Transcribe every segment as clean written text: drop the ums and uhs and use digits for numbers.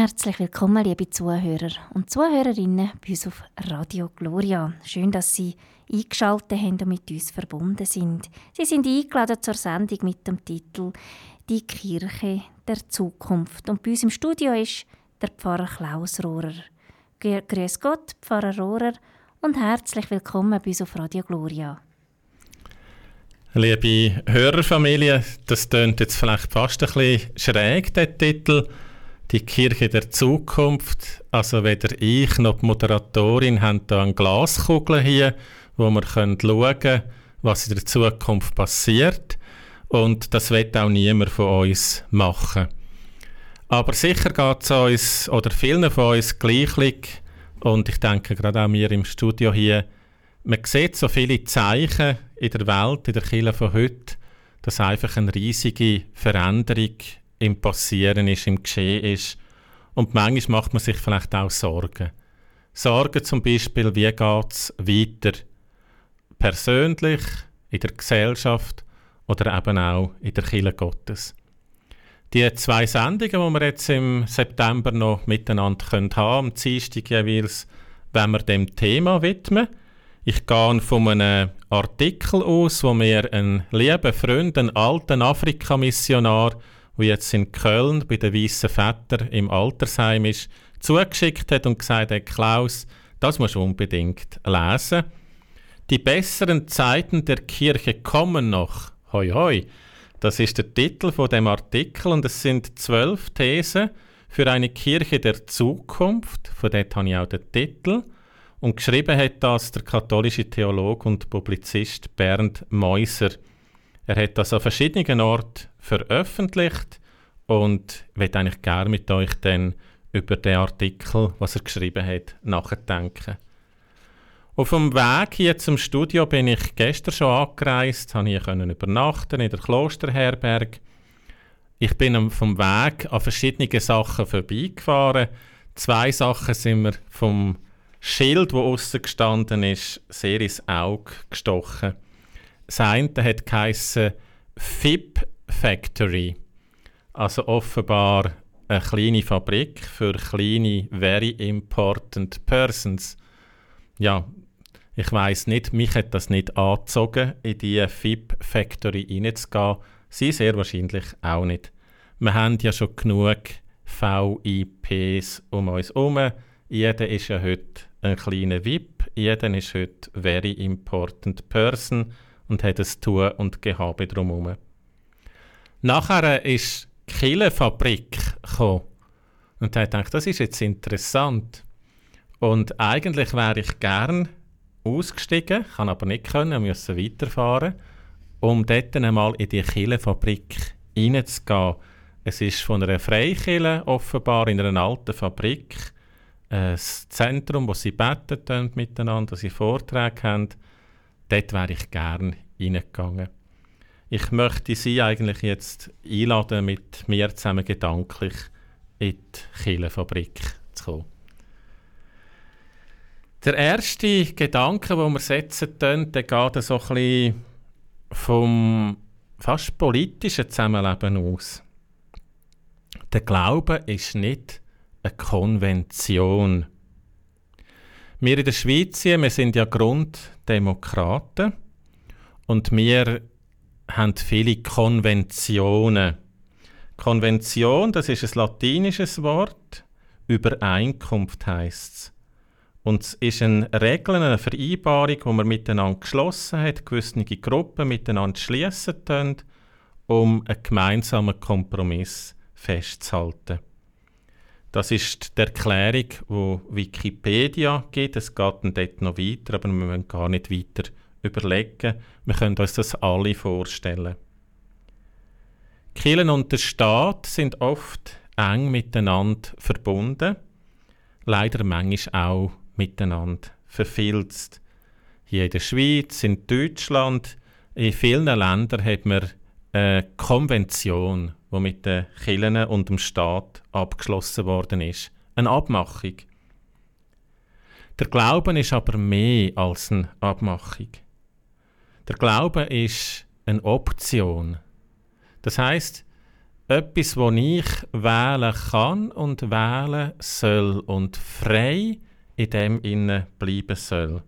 Herzlich willkommen, liebe Zuhörer und Zuhörerinnen bei uns auf Radio Gloria. Schön, dass Sie eingeschaltet haben und mit uns verbunden sind. Sie sind eingeladen zur Sendung mit dem Titel «Die Kirche der Zukunft». Und bei uns im Studio ist der Pfarrer Klaus Rohrer. Grüß Gott, Pfarrer Rohrer, und herzlich willkommen bei uns auf Radio Gloria. Liebe Hörerfamilie, das tönt jetzt vielleicht fast ein bisschen schräg, der Titel «Die Kirche der Zukunft». Also weder ich noch die Moderatorin haben da eine Glaskugel hier, wo wir schauen können, was in der Zukunft passiert. Und das wird auch niemand von uns machen. Aber sicher geht es uns, oder vielen von uns, gleich. Und ich denke, gerade auch mir im Studio hier, man sieht so viele Zeichen in der Welt, in der Kirche von heute, dass einfach eine riesige Veränderung im Passieren ist, im Geschehen ist. Und manchmal macht man sich vielleicht auch Sorgen. Sorgen zum Beispiel, wie geht es weiter? Persönlich, in der Gesellschaft oder eben auch in der Kirche Gottes. Die 2 Sendungen, die wir jetzt im September noch miteinander haben können, am Dienstag jeweils, wenn wir dem Thema widmen. Ich gehe von einem Artikel aus, wo mir ein lieber Freund, ein alter Afrika-Missionar, der jetzt in Köln bei den Weissen Vätern im Altersheim ist, zugeschickt hat und gesagt hat, Klaus, das musst du unbedingt lesen. Die besseren Zeiten der Kirche kommen noch. Hoi hoi. Das ist der Titel von dem Artikel und es sind 12 Thesen für eine Kirche der Zukunft. Von dort habe ich auch den Titel. Und geschrieben hat das der katholische Theologe und Publizist Bernd Meuser. Er hat das an verschiedenen Orten veröffentlicht und ich möchte eigentlich gerne mit euch dann über den Artikel, was er geschrieben hat, nachdenken. Auf dem Weg hier zum Studio bin ich gestern schon angereist, konnte hier übernachten in der Klosterherberge. Ich bin vom Weg an verschiedene Sachen vorbeigefahren. 2 Sachen sind mir vom Schild, das aussen gestanden ist, sehr ins Auge gestochen. Das eine hat geheissen FIP Factory, also offenbar eine kleine Fabrik für kleine Very Important Persons. Ja, ich weiss nicht, mich hat das nicht angezogen, in diese FIP Factory reinzugehen. Sie sehr wahrscheinlich auch nicht. Wir haben ja schon genug VIPs um uns herum. Jeder ist ja heute ein kleiner VIP, jeder ist heute Very Important Person und hat ein Tun und Gehabe drumherum. Nachher ist die Kirchenfabrik gekommen und da dachte ich, das ist jetzt interessant. Und eigentlich wäre ich gern ausgestiegen, kann aber nicht können, musste weiterfahren, um dort einmal in die Kirchenfabrik reinzugehen. Es ist von einer Freikirche offenbar in einer alten Fabrik, ein Zentrum, wo sie beten miteinander, wo sie Vorträge haben. Dort wäre ich gerne reingegangen. Ich möchte Sie eigentlich jetzt einladen, mit mir zusammen gedanklich in die Kirchenfabrik zu kommen. Der erste Gedanke, den wir setzen, der geht so ein bisschen vom fast politischen Zusammenleben aus. Der Glaube ist nicht eine Konvention. Wir in der Schweiz, wir sind ja Grunddemokraten und wir haben viele Konventionen. Konvention, das ist ein latinisches Wort, Übereinkunft heisst es. Und es ist eine Regel, eine Vereinbarung, die man miteinander geschlossen hat, gewisse Gruppen miteinander schliessen können, um einen gemeinsamen Kompromiss festzuhalten. Das ist die Erklärung, die Wikipedia gibt. Es geht dann dort noch weiter, aber wir müssen gar nicht weiter überlegen. Wir können uns das alle vorstellen. Die Kirche und der Staat sind oft eng miteinander verbunden, leider manchmal auch miteinander verfilzt. Hier in der Schweiz, in Deutschland, in vielen Ländern hat man eine Konvention, die mit den Kirchen und dem Staat abgeschlossen worden ist. Eine Abmachung. Der Glauben ist aber mehr als eine Abmachung. Der Glaube ist eine Option. Das heisst, etwas, das ich wählen kann und wählen soll und frei in dem innen bleiben soll.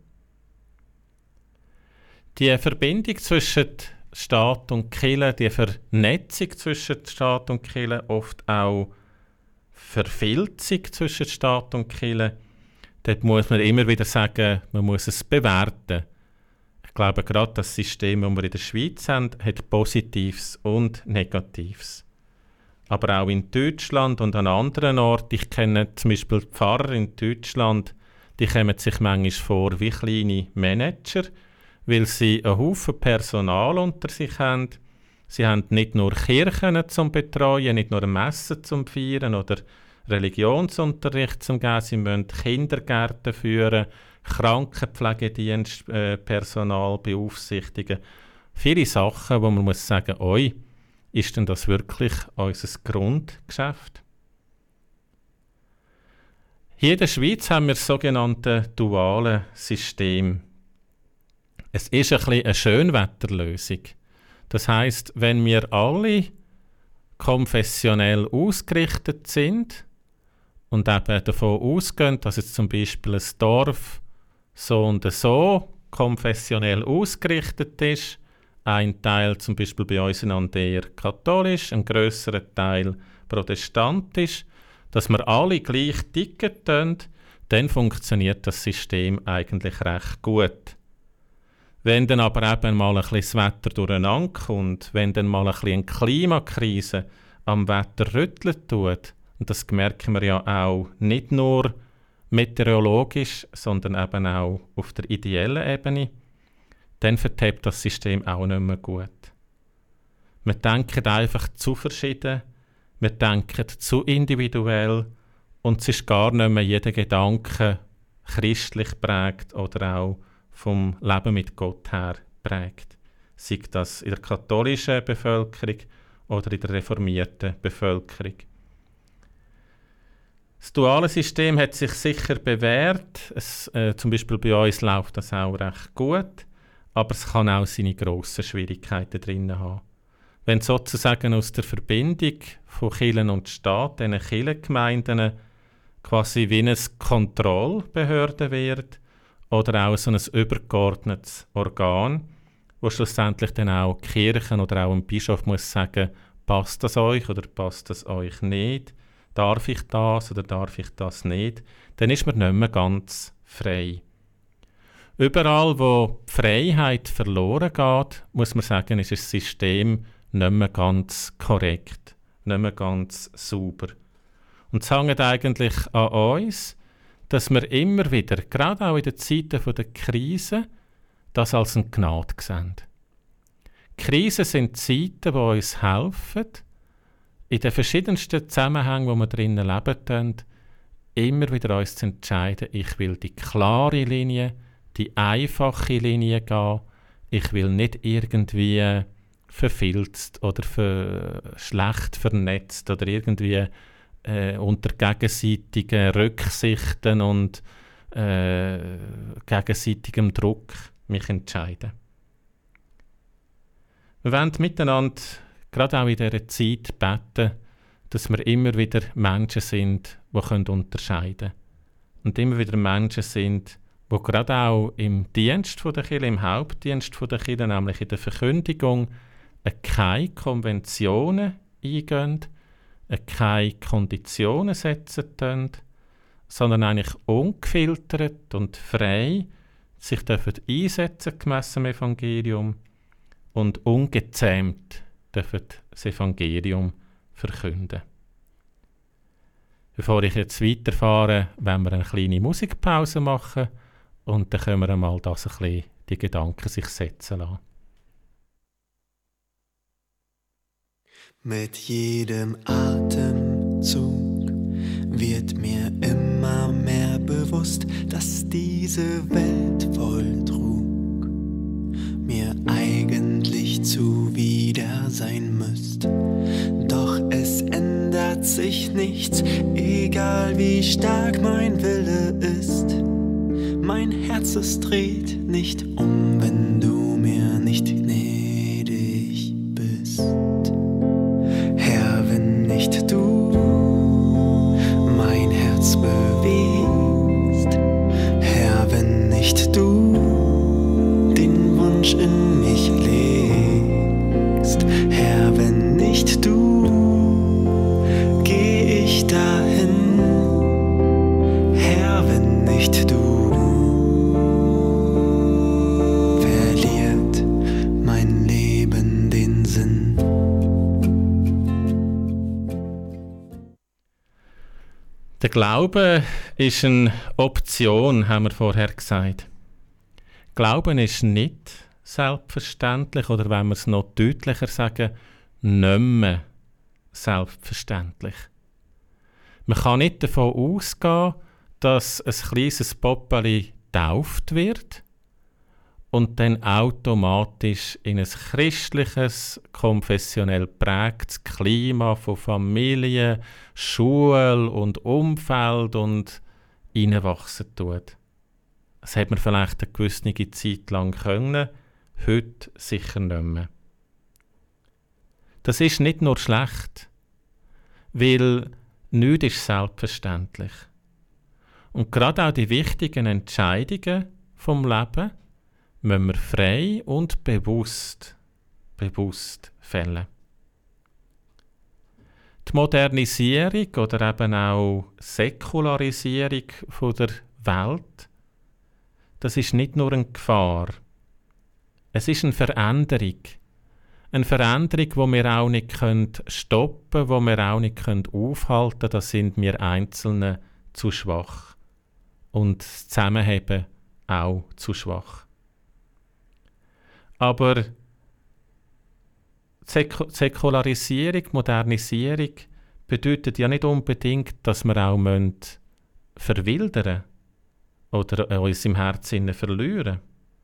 Die Verbindung zwischen Staat und Kirche, die Vernetzung zwischen Staat und Kirche, oft auch Verfilzung zwischen Staat und Kirche, dort muss man immer wieder sagen, man muss es bewerten. Ich glaube, gerade das System, das wir in der Schweiz haben, hat Positives und Negatives. Aber auch in Deutschland und an anderen Orten, ich kenne zum Beispiel die Pfarrer in Deutschland, die kommen sich manchmal vor wie kleine Manager, weil sie einen Haufen Personal unter sich haben. Sie haben nicht nur Kirchen zum Betreuen, nicht nur Messen zum Feiern oder Religionsunterricht zum Geben, sie müssen Kindergärten führen, Krankenpflegedienst, Personal beaufsichtigen. Viele Sachen, wo man muss sagen, oi, ist denn das wirklich unser Grundgeschäft? Hier in der Schweiz haben wir das sogenannte duale System. Es ist ein bisschen eine Schönwetterlösung. Das heisst, wenn wir alle konfessionell ausgerichtet sind und eben davon ausgehen, dass jetzt zum Beispiel ein Dorf so und so konfessionell ausgerichtet ist, ein Teil zum Beispiel bei uns eher katholisch, ein grösserer Teil protestantisch, dass wir alle gleich ticken, dann funktioniert das System eigentlich recht gut. Wenn dann aber eben mal ein bisschen das Wetter durcheinander kommt, wenn dann mal ein bisschen eine Klimakrise am Wetter rütteln tut, und das merken wir ja auch nicht nur meteorologisch, sondern eben auch auf der ideellen Ebene, dann vertreibt das System auch nicht mehr gut. Wir denken einfach zu verschieden, wir denken zu individuell und es ist gar nicht mehr jeder Gedanke christlich prägt oder auch vom Leben mit Gott her prägt. Sei das in der katholischen Bevölkerung oder in der reformierten Bevölkerung. Das duale System hat sich sicher bewährt. Zum Beispiel bei uns läuft das auch recht gut, aber es kann auch seine grossen Schwierigkeiten drin haben. Wenn sozusagen aus der Verbindung von Kirche und Staat, diesen Kirchengemeinden, quasi wie eine Kontrollbehörde wird, oder auch so ein übergeordnetes Organ, wo schlussendlich dann auch die Kirchen oder auch ein Bischof muss sagen, passt das euch oder passt das euch nicht? Darf ich das oder darf ich das nicht? Dann ist man nicht mehr ganz frei. Überall, wo die Freiheit verloren geht, muss man sagen, ist das System nicht mehr ganz korrekt, nicht mehr ganz sauber. Und es hängt eigentlich an uns, dass wir immer wieder, gerade auch in den Zeiten der Krise, das als eine Gnade sehen. Krisen sind Zeiten, die uns helfen, in den verschiedensten Zusammenhängen, wo wir drinnen leben, immer wieder uns zu entscheiden, ich will die klare Linie, die einfache Linie gehen, ich will nicht irgendwie verfilzt oder schlecht vernetzt oder irgendwie unter gegenseitigen Rücksichten und gegenseitigem Druck mich entscheiden. Wir wollen miteinander, gerade auch in dieser Zeit, beten, dass wir immer wieder Menschen sind, die unterscheiden können. Und immer wieder Menschen sind, die gerade auch im Dienst der Kirche, im Hauptdienst der Kirche, nämlich in der Verkündigung, keine Konventionen eingehen, keine Konditionen setzen können, sondern eigentlich ungefiltert und frei sich dürfen einsetzen gemäss dem Evangelium und ungezähmt dürfen das Evangelium verkünden. Bevor ich jetzt weiterfahre, wollen wir eine kleine Musikpause machen und dann können wir einmal das ein bisschen, die Gedanken sich setzen lassen. Mit jedem Atemzug wird mir immer mehr bewusst, dass diese Welt voll Trug mir eigentlich zuwider sein müsste. Doch es ändert sich nichts, egal wie stark mein Wille ist. Mein Herz, es dreht nicht um, wenn du mir nicht gnädig bist. Herr, Der Glaube ist eine Option, haben wir vorher gesagt. Glauben ist nicht selbstverständlich, oder wenn wir es noch deutlicher sagen, nicht mehr selbstverständlich. Man kann nicht davon ausgehen, dass ein kleines Poppeli getauft wird und dann automatisch in ein christliches, konfessionell geprägtes Klima von Familie, Schule und Umfeld und hineinwachsen tut. Das hat man vielleicht eine gewisse Zeit lang können, heute sicher nicht mehr. Das ist nicht nur schlecht, weil nichts ist selbstverständlich. Und gerade auch die wichtigen Entscheidungen vom Leben müssen wir frei und bewusst fällen. Die Modernisierung oder eben auch Säkularisierung von der Welt, das ist nicht nur eine Gefahr. Es ist eine Veränderung. Eine Veränderung, die wir auch nicht stoppen können, die wir auch nicht aufhalten können. Da sind wir Einzelne zu schwach. Und das Zusammenheben auch zu schwach. Aber Säkularisierung, Modernisierung bedeutet ja nicht unbedingt, dass wir auch verwildern oder uns im Herzen verlieren.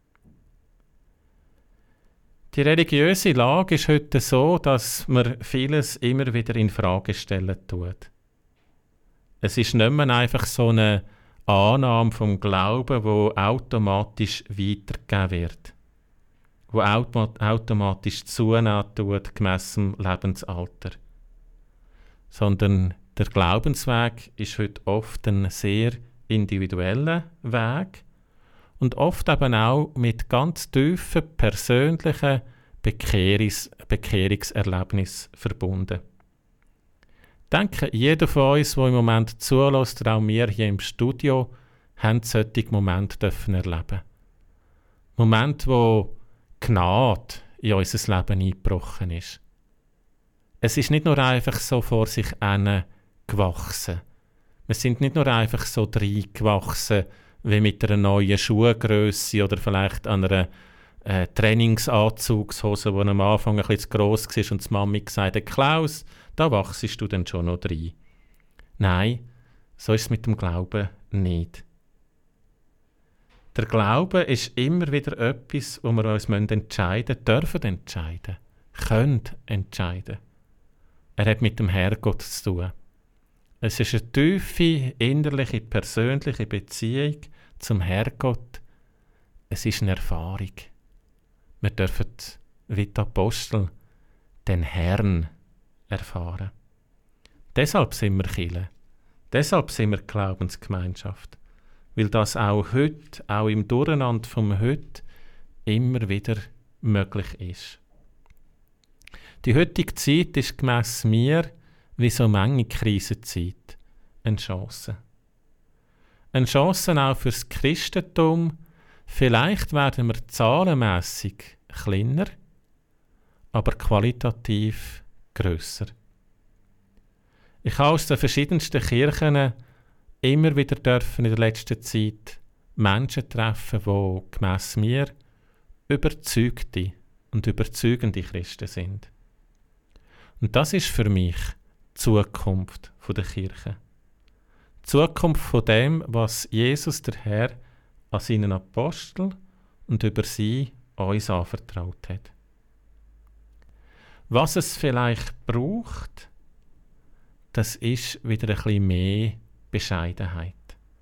Die religiöse Lage ist heute so, dass man vieles immer wieder in Frage stellen tut. Es ist nicht mehr einfach so eine Annahme vom Glauben, wo automatisch weitergegeben wird, wo automatisch zunehmen tut, gemäss dem Lebensalter. Sondern der Glaubensweg ist heute oft ein sehr individueller Weg und oft eben auch mit ganz tiefen persönlichen Bekehrungserlebnissen verbunden. Ich denke, jeder von uns, der im Moment zulässt, auch wir hier im Studio, haben solche Momente erleben. Momente, wo Gnade in unser Leben eingebrochen ist. Es ist nicht nur einfach so vor sich hin gewachsen. Wir sind nicht nur einfach so reingewachsen, wie mit einer neuen Schuhgrösse oder vielleicht an einer Trainingsanzugshose, die am Anfang ein bisschen zu gross war und die Mami gesagt hat, Klaus, da wachsest du dann schon noch rein. Nein, so ist es mit dem Glauben nicht. Der Glaube ist immer wieder etwas, wo wir uns entscheiden müssen, dürfen entscheiden, können entscheiden. Er hat mit dem Herrgott zu tun. Es ist eine tiefe, innerliche, persönliche Beziehung zum Herrgott. Es ist eine Erfahrung. Wir dürfen, wie die Apostel, den Herrn erfahren. Deshalb sind wir Kirche. Deshalb sind wir Glaubensgemeinschaft. Weil das auch heute, auch im Durcheinander vom Heute, immer wieder möglich ist. Die heutige Zeit ist gemäss mir, wie so manche Krisenzeit, eine Chance. Eine Chance auch fürs Christentum. Vielleicht werden wir zahlenmässig kleiner, aber qualitativ grösser. Ich habe aus den verschiedensten Kirchen immer wieder in der letzten Zeit Menschen treffen, die gemäss mir überzeugte und überzeugende Christen sind. Und das ist für mich die Zukunft der Kirche. Die Zukunft von dem, was Jesus, der Herr, an seinen Aposteln und über sie uns anvertraut hat. Was es vielleicht braucht, das ist wieder ein bisschen mehr Bescheidenheit.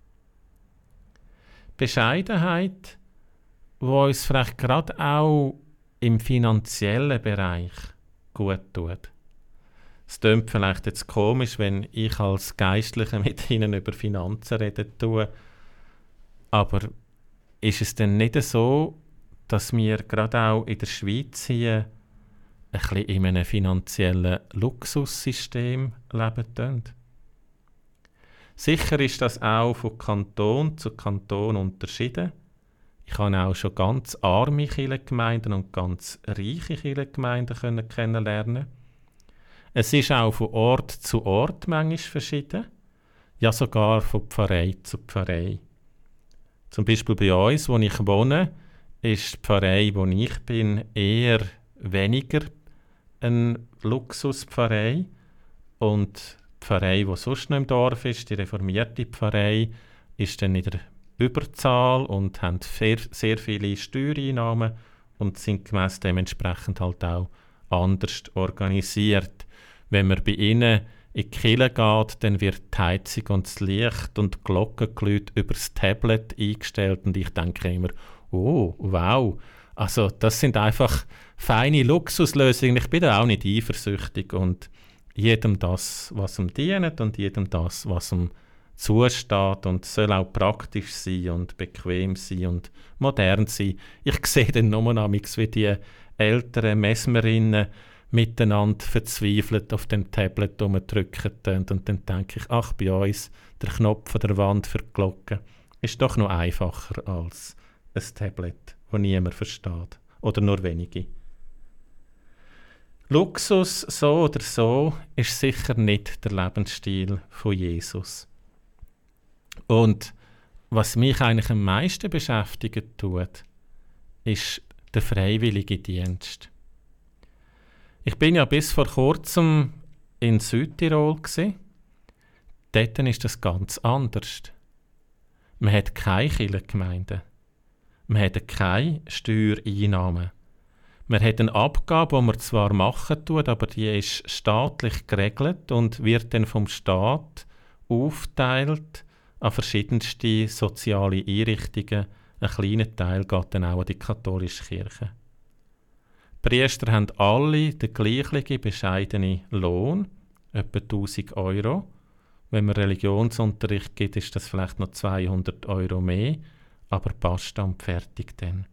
Bescheidenheit, die uns vielleicht gerade auch im finanziellen Bereich gut tut. Es klingt vielleicht jetzt komisch, wenn ich als Geistlicher mit Ihnen über Finanzen reden tue, aber ist es denn nicht so, dass wir gerade auch in der Schweiz hier ein bisschen in einem finanziellen Luxussystem leben? Sicher ist das auch von Kanton zu Kanton unterschieden. Ich habe auch schon ganz arme Kirchengemeinden und ganz reiche Kirchengemeinden kennenlernen. Es ist auch von Ort zu Ort manchmal verschieden, ja sogar von Pfarrei zu Pfarrei. Zum Beispiel bei uns, wo ich wohne, ist die Pfarrei, wo ich bin, eher weniger eine Luxuspfarrei. Und die Pfarrei, die sonst noch im Dorf ist, die reformierte Pfarrei, ist dann in der Überzahl und haben sehr viele Steuereinnahmen und sind gemäss dementsprechend halt auch anders organisiert. Wenn man bei ihnen in die Kirche geht, dann wird die Heizung und das Licht und die Glockengeläute über das Tablet eingestellt und ich denke immer, oh, wow, also das sind einfach feine Luxuslösungen. Ich bin da auch nicht eifersüchtig und jedem das, was ihm dient und jedem das, was ihm zusteht und soll auch praktisch sein und bequem sein und modern sein. Ich sehe dann nur wie die älteren Messmerinnen miteinander verzweifelt auf dem Tablet rumdrücken und dann denke ich, ach, bei uns, der Knopf an der Wand für die Glocke ist doch noch einfacher als ein Tablet, das niemand versteht oder nur wenige. Luxus, so oder so, ist sicher nicht der Lebensstil von Jesus. Und was mich eigentlich am meisten beschäftigen tut, ist der freiwillige Dienst. Ich bin ja bis vor kurzem in Südtirol gsi. Dort ist das ganz anders. Man hat keine Kirchengemeinden. Man hat keine Steuereinnahmen. Man hat eine Abgabe, die man zwar machen tut, aber die ist staatlich geregelt und wird dann vom Staat aufgeteilt an verschiedenste soziale Einrichtungen. Ein kleiner Teil geht dann auch an die katholische Kirche. Die Priester haben alle den gleichen bescheidenen Lohn, etwa 1'000 €. Wenn man Religionsunterricht gibt, ist das vielleicht noch 200 € mehr, aber passt dann fertig dann.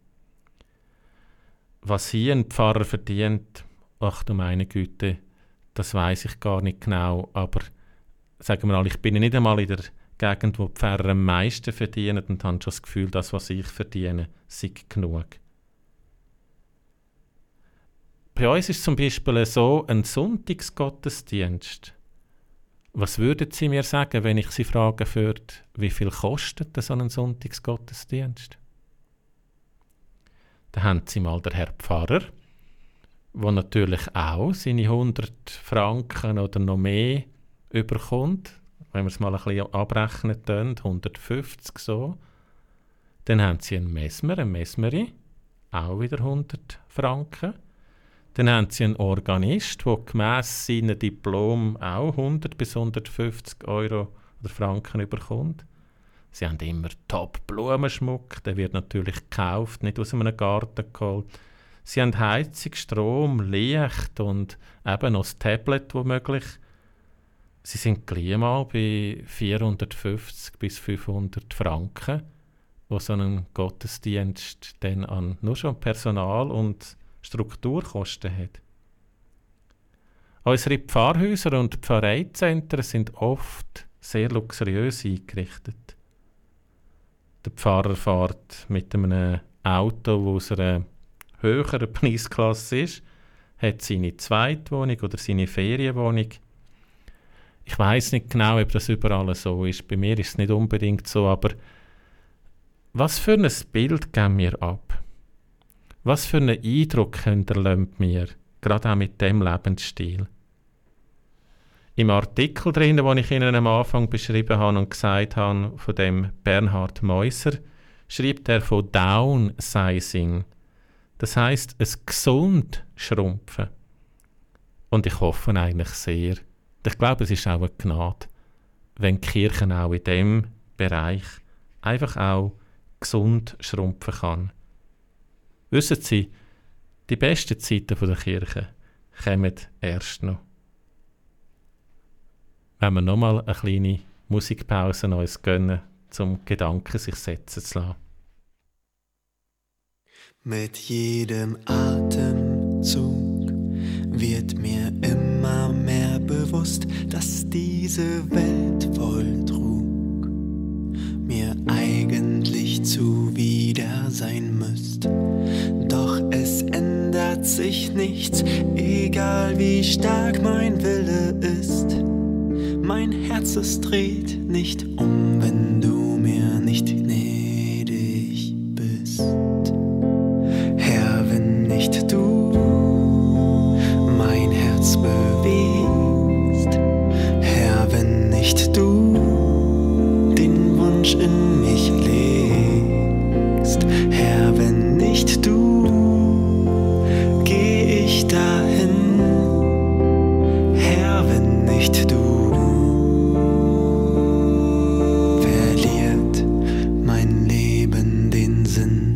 Was hier ein Pfarrer verdient, ach du meine Güte, das weiß ich gar nicht genau, aber sagen wir mal, ich bin nicht einmal in der Gegend, wo die Pfarrer am meisten verdienen und habe schon das Gefühl, das, was ich verdiene, sei genug. Bei uns ist zum Beispiel so ein Sonntagsgottesdienst. Was würden Sie mir sagen, wenn ich Sie fragen würde, wie viel kostet so ein Sonntagsgottesdienst? Da haben Sie mal den Herr Pfarrer, der natürlich auch seine 100 Franken oder noch mehr überkommt. Wenn wir es mal ein bisschen abrechnen, 150 so. Dann haben Sie einen Messmer, eine Messmerin, auch wieder 100 Franken. Dann haben Sie einen Organist, der gemäss seinem Diplom auch 100 bis 150 € oder Franken überkommt. Sie haben immer Top-Blumenschmuck, der wird natürlich gekauft, nicht aus einem Garten geholt. Sie haben Heizung, Strom, Licht und eben noch das Tablet womöglich. Sie sind gleich mal bei 450 bis 500 Franken, wo so ein Gottesdienst dann an nur schon Personal und Strukturkosten hat. Unsere Pfarrhäuser und Pfarreizentren sind oft sehr luxuriös eingerichtet. Der Pfarrer fährt mit einem Auto, das aus einer höheren Preisklasse ist, hat seine Zweitwohnung oder seine Ferienwohnung. Ich weiss nicht genau, ob das überall so ist. Bei mir ist es nicht unbedingt so, aber was für ein Bild geben wir ab? Was für einen Eindruck hinterlässt mir, gerade auch mit diesem Lebensstil? Im Artikel drin, den ich Ihnen am Anfang beschrieben habe und gesagt habe, von dem Bernhard Meuser, schreibt er von Downsizing. Das heisst, ein gesund schrumpfen. Und ich hoffe eigentlich sehr, ich glaube, es ist auch eine Gnade, wenn die Kirche auch in diesem Bereich einfach auch gesund schrumpfen kann. Wissen Sie, die besten Zeiten der Kirche kommen erst noch. Wenn wir nochmal eine kleine Musikpause uns gönnen, um Gedanken sich setzen zu lassen. Mit jedem Atemzug wird mir immer mehr bewusst, dass diese Welt voll Trug mir eigentlich zuwider sein müsst. Doch es ändert sich nichts, egal wie stark mein Wille ist. mein Herz es dreht nicht wenn du mir nicht gnädig bist. Herr, wenn nicht du mein Herz bewegst, Herr, wenn nicht du den Wunsch in mich legst, Herr, wenn nicht du, geh ich dahin, Herr, wenn nicht du, verliert mein Leben den Sinn.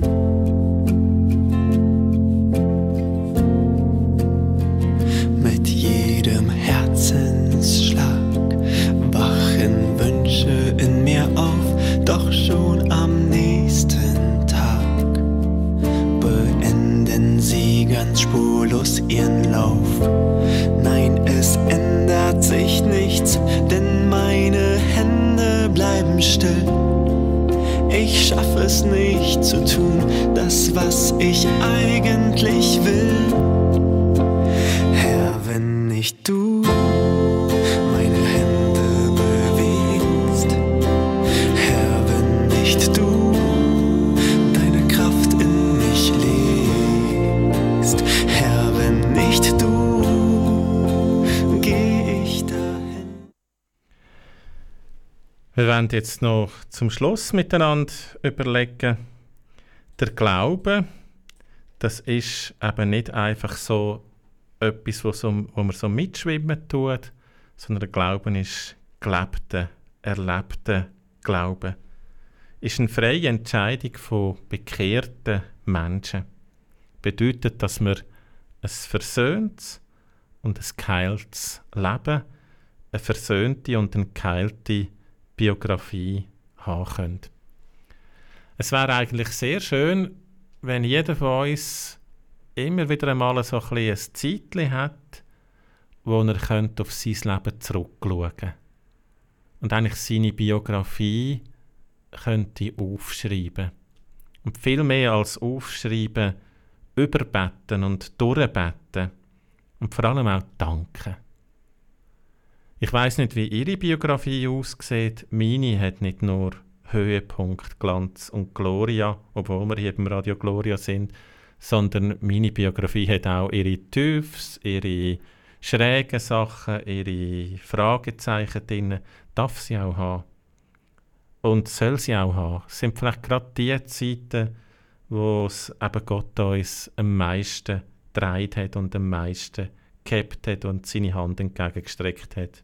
Mit jedem Herzensschlag wachen Wünsche in mir auf, doch schon am nächsten Tag beenden sie ganz spurlos ihren Lauf. Nein, es ändert sich nichts, denn meine Hände bleiben still. Ich schaffe es nicht zu tun, das, was ich eigentlich will. Herr, wenn nicht du meine Hände bewegst, Herr, wenn nicht du deine Kraft in mich legst, Herr, wenn nicht du, geh ich dahin. Wir werden jetzt noch zum Schluss miteinander überlegen, der Glaube, das ist eben nicht einfach so etwas, wo man so mitschwimmen tut, sondern der Glaube ist gelebter, erlebter Glaube. Ist eine freie Entscheidung von bekehrten Menschen. Bedeutet, dass wir ein versöhntes und ein geheiltes Leben, eine versöhnte und eine geheilte Biografie haben können. Es wäre eigentlich sehr schön, wenn jeder von uns immer wieder einmal so ein Zeitchen hat, wo er auf sein Leben zurückschauen könnte. Und eigentlich seine Biografie könnte aufschreiben. Und viel mehr als aufschreiben, überbeten und durchbeten. Und vor allem auch danken. Ich weiss nicht, wie Ihre Biografie aussieht. Meine hat nicht nur Höhepunkt, Glanz und Gloria, obwohl wir hier beim Radio Gloria sind, sondern meine Biografie hat auch ihre Tiefs, ihre schrägen Sachen, ihre Fragezeichen drin. Darf sie auch haben. Und soll sie auch haben. Es sind vielleicht gerade die Zeiten, wo es eben Gott uns am meisten gedreht hat und am meisten gehabt hat und seine Hand entgegengestreckt hat.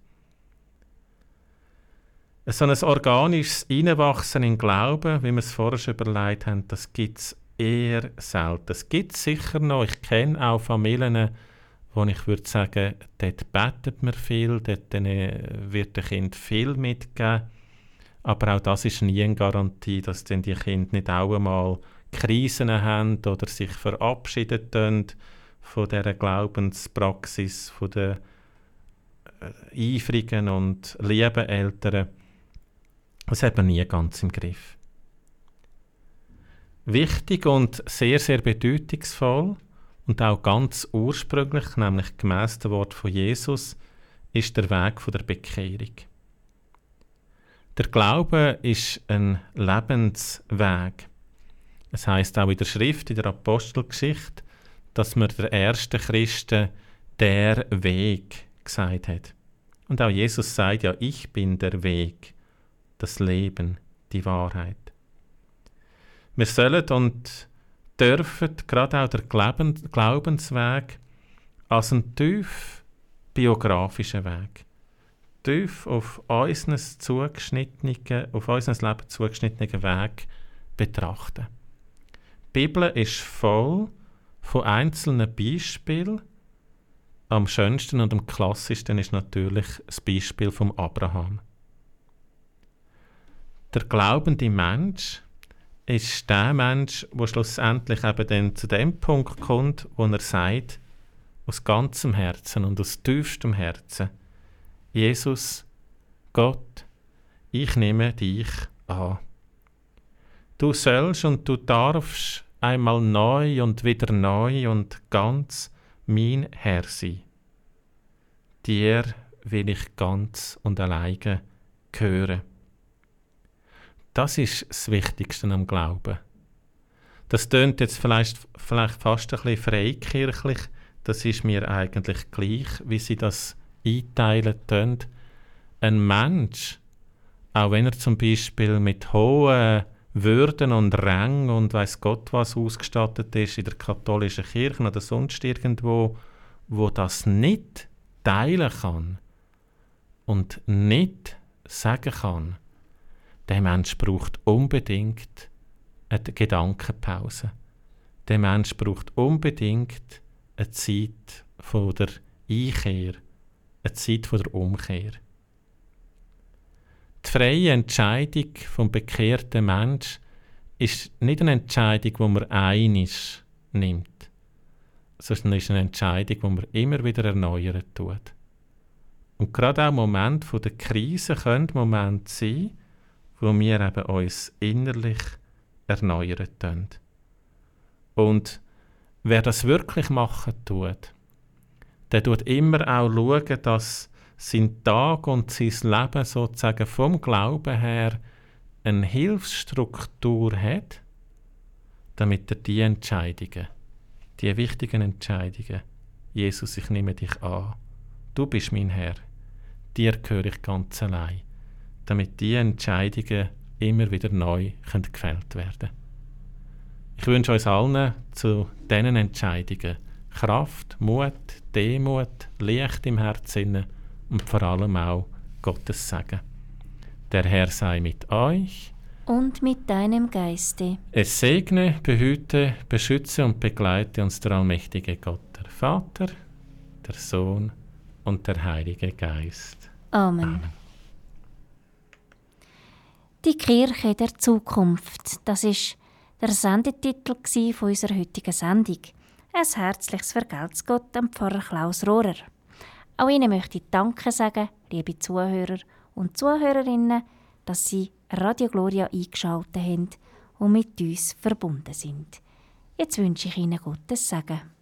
So ein organisches Einwachsen in Glauben, wie wir es vorher schon überlegt haben, das gibt es eher selten. Es gibt es sicher noch. Ich kenne auch Familien, wo ich würde sagen, dort betet man viel, dort wird dem Kind viel mitgeben. Aber auch das ist nie eine Garantie, dass dann die Kinder nicht auch einmal Krisen haben oder sich verabschieden von dieser Glaubenspraxis, von den eifrigen und lieben Eltern. Das hat man nie ganz im Griff. Wichtig und sehr, sehr bedeutungsvoll und auch ganz ursprünglich, nämlich gemäss dem Wort von Jesus, ist der Weg von der Bekehrung. Der Glaube ist ein Lebensweg. Es heisst auch in der Schrift, in der Apostelgeschichte, dass man der ersten Christen der Weg gesagt hat. Und auch Jesus sagt ja, ich bin der Weg, das Leben, die Wahrheit. Wir sollen und dürfen gerade auch den Glaubensweg als einen tief biografischen Weg, tief auf unser Leben zugeschnittenen Weg betrachten. Die Bibel ist voll von einzelnen Beispielen. Am schönsten und am klassischsten ist natürlich das Beispiel von Abraham. Der glaubende Mensch ist der Mensch, der schlussendlich eben dann zu dem Punkt kommt, wo er sagt, aus ganzem Herzen und aus tiefstem Herzen, Jesus, Gott, ich nehme dich an. Du sollst und du darfst einmal neu und wieder neu und ganz mein Herr sein. Dir will ich ganz und alleine gehören. Das ist das Wichtigste am Glauben. Das tönt jetzt vielleicht fast ein bisschen freikirchlich. Das ist mir eigentlich gleich, wie sie das einteilen tun. Ein Mensch, auch wenn er zum Beispiel mit hohen Würden und Rängen und weiss Gott was ausgestattet ist in der katholischen Kirche oder sonst irgendwo, wo das nicht teilen kann und nicht sagen kann, der Mensch braucht unbedingt eine Gedankenpause. Der Mensch braucht unbedingt eine Zeit von der Einkehr, eine Zeit von der Umkehr. Die freie Entscheidung vom bekehrten Mensch ist nicht eine Entscheidung, die man einig nimmt, sondern ist eine Entscheidung, die man immer wieder erneuern tut. Und gerade auch Momente von der Krise können Momente sein, wo wir eben uns innerlich erneuern tun. Und wer das wirklich machen tut, der tut immer auch schauen, dass sein Tag und sein Leben sozusagen vom Glauben her eine Hilfsstruktur hat, damit er die Entscheidungen, die wichtigen Entscheidungen, Jesus, ich nehme dich an, du bist mein Herr, dir gehöre ich ganz allein, damit die Entscheidungen immer wieder neu gefällt werden können. Ich wünsche uns allen zu diesen Entscheidungen Kraft, Mut, Demut, Licht im Herzen und vor allem auch Gottes Segen. Der Herr sei mit euch und mit deinem Geiste. Es segne, behüte, beschütze und begleite uns der allmächtige Gott, der Vater, der Sohn und der Heilige Geist. Amen. Amen. Die Kirche der Zukunft, das ist der Sendetitel von unserer heutigen Sendung. Ein herzliches Vergelt's Gott am Pfarrer Klaus Rohrer. Auch Ihnen möchte ich Danke sagen, liebe Zuhörer und Zuhörerinnen, dass Sie Radio Gloria eingeschaltet haben und mit uns verbunden sind. Jetzt wünsche ich Ihnen Gottes Segen.